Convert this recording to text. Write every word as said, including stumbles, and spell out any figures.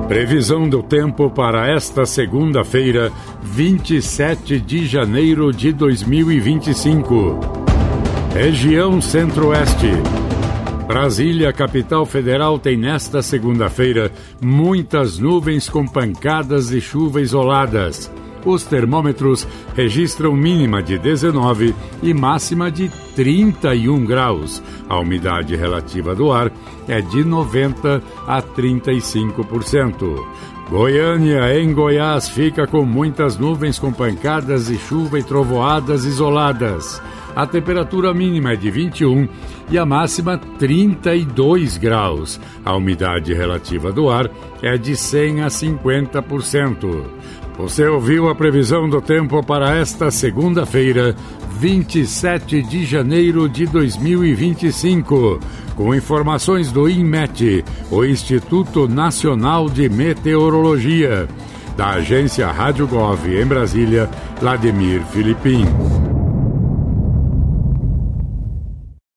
Previsão do tempo para esta segunda-feira, vinte e sete de janeiro de dois mil e vinte e cinco. Região Centro-Oeste. Brasília, capital federal, tem nesta segunda-feira muitas nuvens com pancadas de chuva isoladas. Os termômetros registram mínima de dezenove e máxima de trinta e um graus. A umidade relativa do ar é de noventa a trinta e cinco por cento. Goiânia, em Goiás, fica com muitas nuvens com pancadas de chuva e trovoadas isoladas. A temperatura mínima é de vinte e um e a máxima trinta e dois graus. A umidade relativa do ar é de cem a cinquenta por cento. Você ouviu a previsão do tempo para esta segunda-feira, vinte e sete de janeiro de dois mil e vinte e cinco, com informações do INMET, o Instituto Nacional de Meteorologia, da agência Rádio Gov em Brasília, Vladimir Filipim.